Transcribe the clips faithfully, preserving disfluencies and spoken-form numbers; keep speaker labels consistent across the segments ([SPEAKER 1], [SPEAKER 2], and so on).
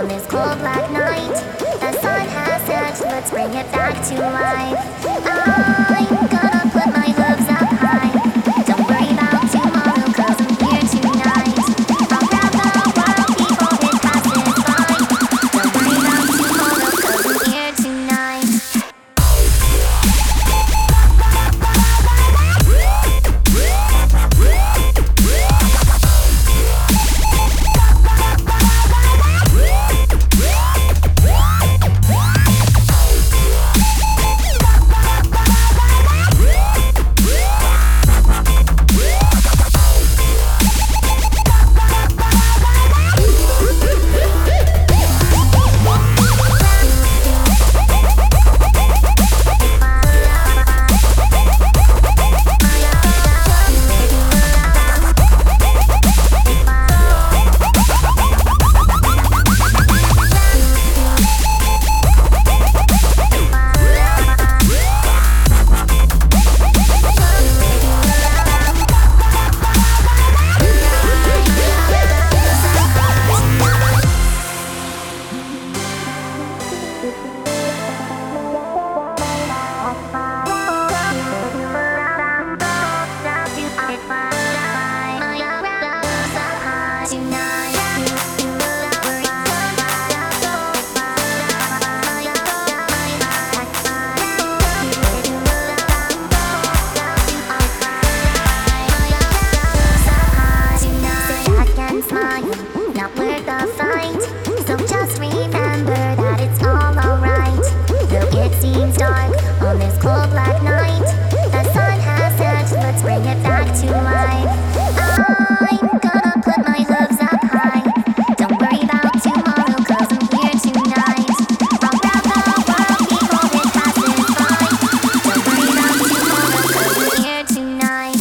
[SPEAKER 1] on this cold black night. The sun has set, let's bring it back to life. I'm gonna put my hooves up high. Don't worry about tomorrow, cause I'm here tonight. I'll grab the world before it passes by. Don't worry about tomorrow, cause I'm here tonight. On this cold black night, the sun has set, let's bring it back to life. I'm gonna put my hooves up high. Don't worry about tomorrow, cause I'm here tonight. I'll grab the world before it passes by. Don't worry about tomorrow, cause I'm here tonight.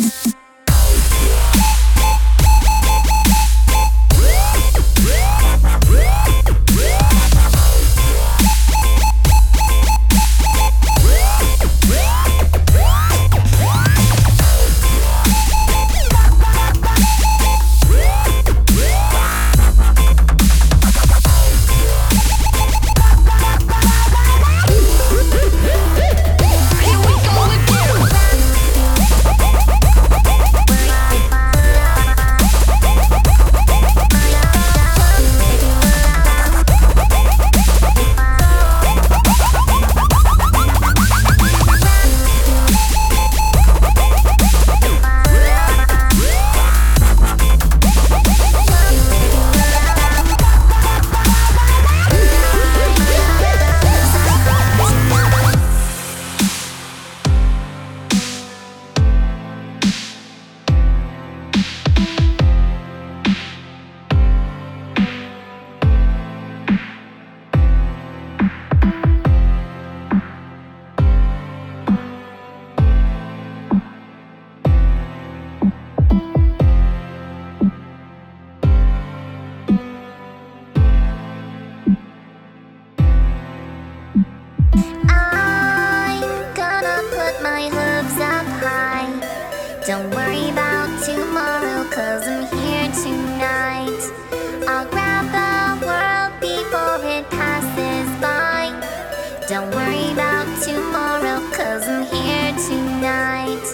[SPEAKER 1] Don't worry about tomorrow, cause I'm here tonight. I'll grab the world before it passes by. Don't worry about tomorrow, cause I'm here tonight.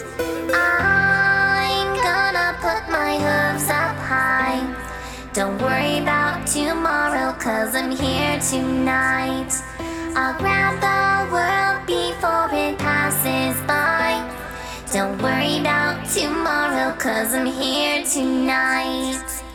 [SPEAKER 1] I'm gonna put my hooves up high. Don't worry about tomorrow, cause I'm here tonight. I'll grab the world before it passes by. Don't worry about tomorrow, cause I'm here tonight.